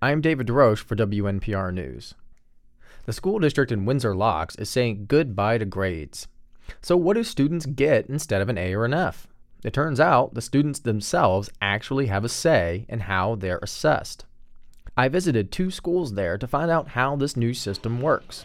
I'm David DeRoche for WNPR News. The school district in Windsor Locks is saying goodbye to grades. So what do students get instead of an A or an F? It turns out the students themselves actually have a say in how they're assessed. I visited 2 schools there to find out how this new system works.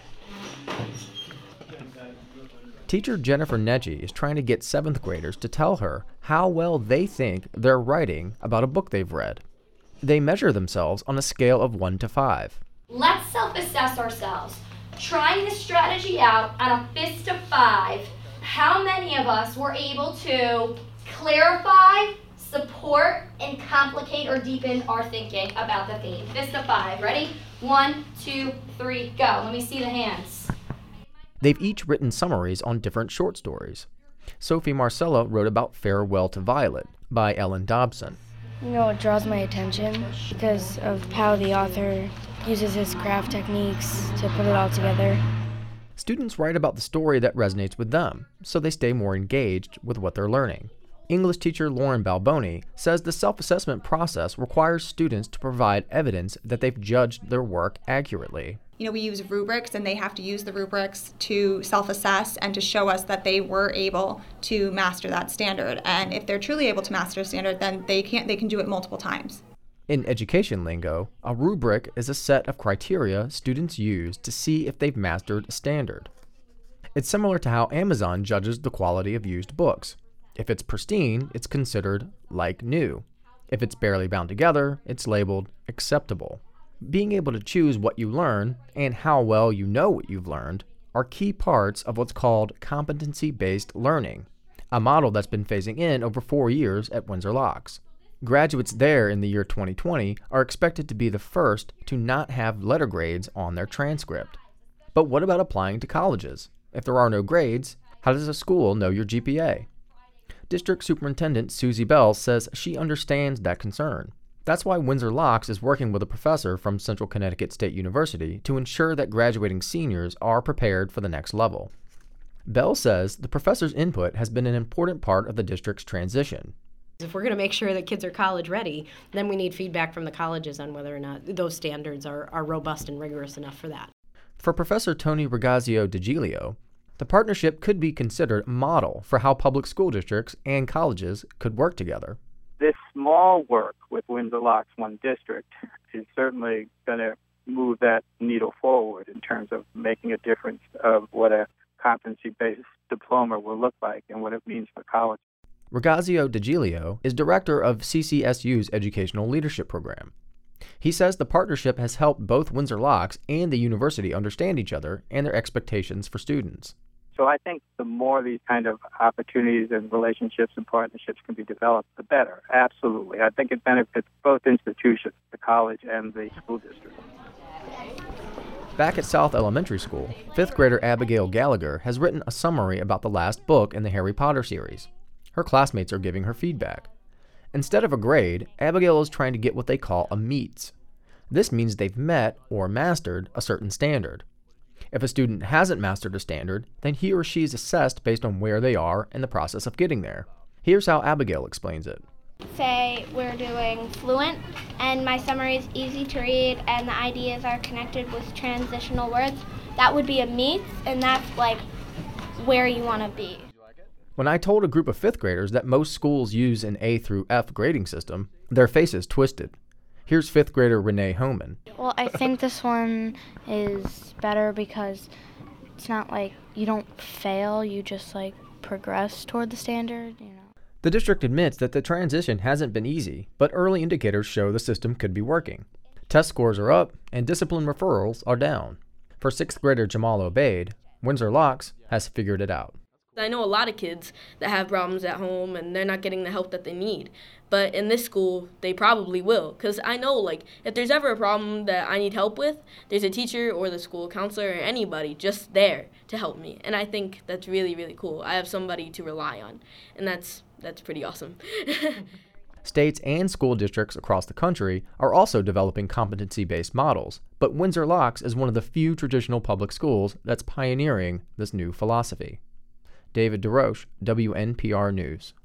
Teacher Jennifer Neji is trying to get 7th graders to tell her how well they think they're writing about a book they've read. They measure themselves on a scale of 1 to 5. Let's self-assess ourselves. Trying this strategy out on a fist of 5, how many of us were able to clarify, support, and complicate or deepen our thinking about the theme? Fist of 5. Ready? 1, 2, 3, go. Let me see the hands. They've each written summaries on different short stories. Sophie Marcella wrote about Farewell to Violet by Ellen Dobson. It draws my attention because of how the author uses his craft techniques to put it all together. Students write about the story that resonates with them, so they stay more engaged with what they're learning. English teacher Lauren Balboni says the self-assessment process requires students to provide evidence that they've judged their work accurately. We use rubrics, and they have to use the rubrics to self-assess and to show us that they were able to master that standard. And if they're truly able to master a standard, then they can do it multiple times. In education lingo, a rubric is a set of criteria students use to see if they've mastered a standard. It's similar to how Amazon judges the quality of used books. If it's pristine, it's considered like new. If it's barely bound together, it's labeled acceptable. Being able to choose what you learn and how well you know what you've learned are key parts of what's called competency-based learning, a model that's been phasing in over 4 years at Windsor Locks. Graduates there in the year 2020 are expected to be the first to not have letter grades on their transcript. But what about applying to colleges? If there are no grades, how does a school know your GPA? District Superintendent Susie Bell says she understands that concern. That's why Windsor Locks is working with a professor from Central Connecticut State University to ensure that graduating seniors are prepared for the next level. Bell says the professor's input has been an important part of the district's transition. If we're going to make sure that kids are college ready, then we need feedback from the colleges on whether or not those standards are robust and rigorous enough for that. For Professor Tony Regazio DeGilio, the partnership could be considered a model for how public school districts and colleges could work together. This small work with Windsor Locks One District is certainly going to move that needle forward in terms of making a difference of what a competency-based diploma will look like and what it means for college. Regazio DeGilio is director of CCSU's Educational Leadership Program. He says the partnership has helped both Windsor Locks and the university understand each other and their expectations for students. So I think the more these kind of opportunities and relationships and partnerships can be developed, the better. Absolutely. I think it benefits both institutions, the college and the school district. Back at South Elementary School, 5th grader Abigail Gallagher has written a summary about the last book in the Harry Potter series. Her classmates are giving her feedback. Instead of a grade, Abigail is trying to get what they call a meets. This means they've met or mastered a certain standard. If a student hasn't mastered a standard, then he or she is assessed based on where they are in the process of getting there. Here's how Abigail explains it. Say we're doing fluent, and my summary is easy to read, and the ideas are connected with transitional words. That would be a meets, and that's like where you want to be. When I told a group of 5th graders that most schools use an A through F grading system, their faces twisted. Here's 5th grader Renee Homan. Well, I think this one is better because it's not like you don't fail, you just progress toward the standard, The district admits that the transition hasn't been easy, but early indicators show the system could be working. Test scores are up and discipline referrals are down. For 6th grader Jamal Obaid, Windsor Locks has figured it out. I know a lot of kids that have problems at home and they're not getting the help that they need. But in this school, they probably will. Because I know, if there's ever a problem that I need help with, there's a teacher or the school counselor or anybody just there to help me. And I think that's really, really cool. I have somebody to rely on. And that's pretty awesome. States and school districts across the country are also developing competency-based models, but Windsor Locks is one of the few traditional public schools that's pioneering this new philosophy. David DeRoche, WNPR News.